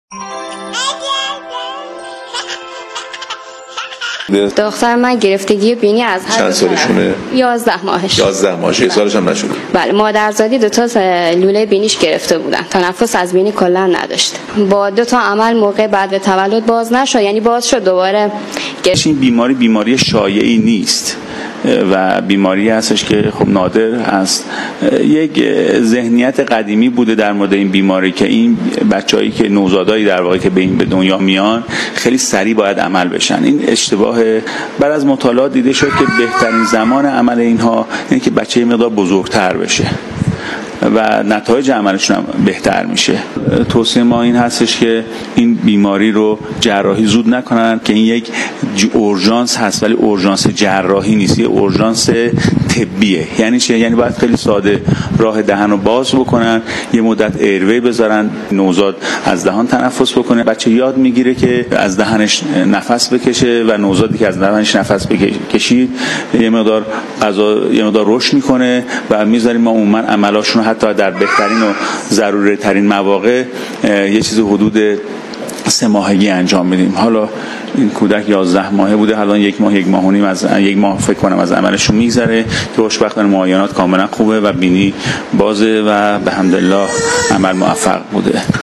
دختر من گرفتگی بینی از چند سالشونه؟ 11 ماهش. 11 ماهش، 1 سالش هم نشده. بله، مادرزادی 2 تا لوله بینیش گرفته بودن، تنفس از بینی کلا نداشت. با 2 تا عمل موقع بعد تولد باز نشد، یعنی باز شد دوباره. این بیماری شایعی نیست و بیماری هستش که خب نادر است. یک ذهنیت قدیمی بوده در مورد این بیماری که این بچه‌هایی که نوزادایی در واقع که به دنیا میان خیلی سریع باید عمل بشن. این اشتباه. بعد از مطالعات دیده شد که بهترین زمان عمل اینها اینه که بچه مقدار بزرگتر بشه و نتایج عملشون هم بهتر میشه. توصیه ما این هستش که این بیماری رو جراحی زود نکنن که این یک اورژانس هست، ولی اورژانس جراحی نیست، یه اورژانس طبیه. یعنی چه؟ یعنی باید خیلی ساده راه دهن رو باز بکنن، یه مدت ایروی بذارن، نوزاد از دهان تنفس بکنه، بچه یاد میگیره که از دهنش نفس بکشه و نوزادی که از دهنش نفس بکشید یه مقدار رشد میکنه و میذاریم ما عموما عملاشون حتی در بهترین و ضروری ترین مواقع یه چیز حدود 3 ماهگی انجام میدیم. حالا این کودک 11 ماهه بوده، حالا 1 ماه 1 ماه و نیم از 1 ماه فکر کنم از عملشون میگذره که خوشبختانه معاینات کاملا خوبه و بینی بازه و به حمدالله عمل موفق بوده.